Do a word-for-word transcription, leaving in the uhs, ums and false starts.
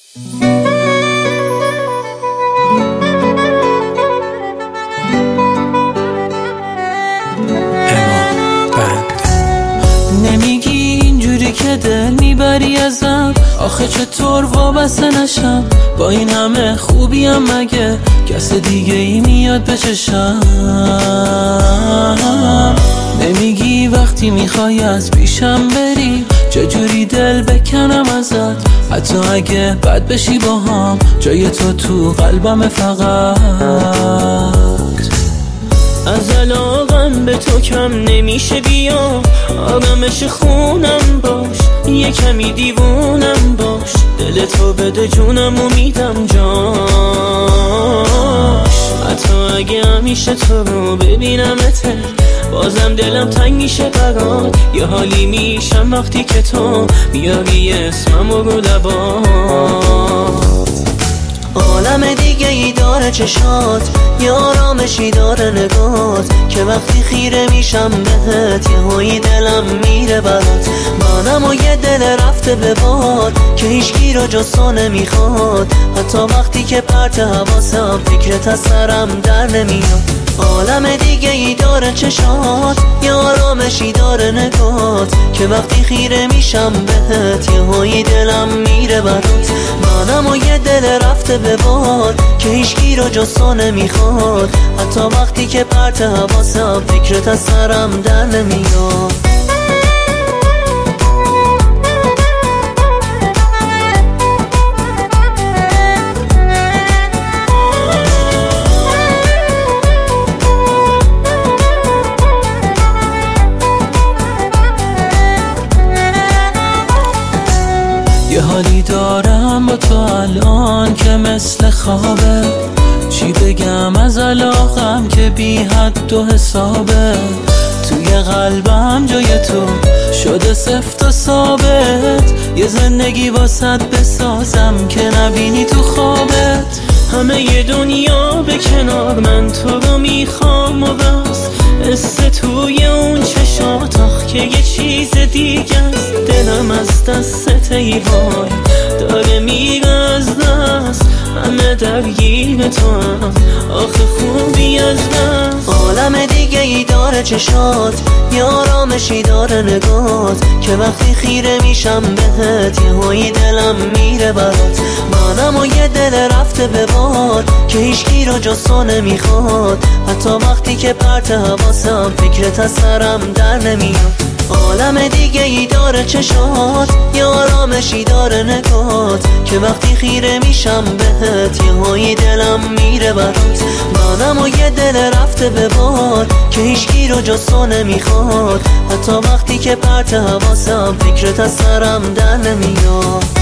نمیگی اینجوری که دل میبری ازم، آخه چطور وابسته نشم؟ با این همه خوبیم مگه کس دیگه ای میاد به چشم؟ نمیگی وقتی میخوای از پیشم بری چجوری دل بکنم ازت؟ حتی اگه بد بشی با هم جای تو تو قلبم فقط. از علاقم به تو کم نمیشه، بیا آرامش خونم باش، یه کمی دیوونم باش، دل تو بده جونم و میدم جاش. حتی اگه همیشه تو رو ببینمت بازم دلم تنگ میشه برات، یه حالی میشم وقتی که تو میاری اسمم رو لبات. عالم دیگه ای داره چشات، یه آرامشی داره نگات، که وقتی خیره میشم بهت یه هایی دلم میره برات. منم و یه دل رفته به باد که هیچکی رو جز تو نمیخواد، حتی وقتی که پرت حواسم فکرت از سرم در نمیاد. عالم دیگه ای داره چشات، یه آرامشی داره نگات، که وقتی خیره میشم بهت یه هایی دلم میره برات. منم و یه دل رفته به باد که هیچکی رو جز تو نمیخواد، حتی وقتی که پرت حواسم فکرت از سرم در نمیاد. یه حالی دارم با تو الان که مثل خوابه، چی بگم از علاقم که بی حد و حسابه. توی قلبم جای تو شده سفت و ثابت، یه زندگی واسط بسازم که نبینی تو خوابت. همه ی دنیا به کنار من تو رو میخوام و بس، قصه توی اون چشات آخ که یه چیز دیگه است. دلم از دست ای وای داره میره از دست، همه درگیر تو هم آخه خوبی از دست. عالم دیگه ای داره چشات، یه آرامشی داره نگات، که وقتی خیره میشم بهت یه هایی دلم میره برات. منم و یه دل رفته به باد که هیچکی رو جز تو نمیخواد، حتی وقتی که پرت حواسم فکرت از سرم در نمیاد. عالم دیگه ای داره چشات، یه آرامشی داره نگات، که وقتی خیره میشم بهت یه هایی دلم میره برات. منم و یه دل رفته به باد که هیچکی رو جز تو نمیخواد، حتی وقتی که پرت حواسم فکرت از سرم در نمیاد.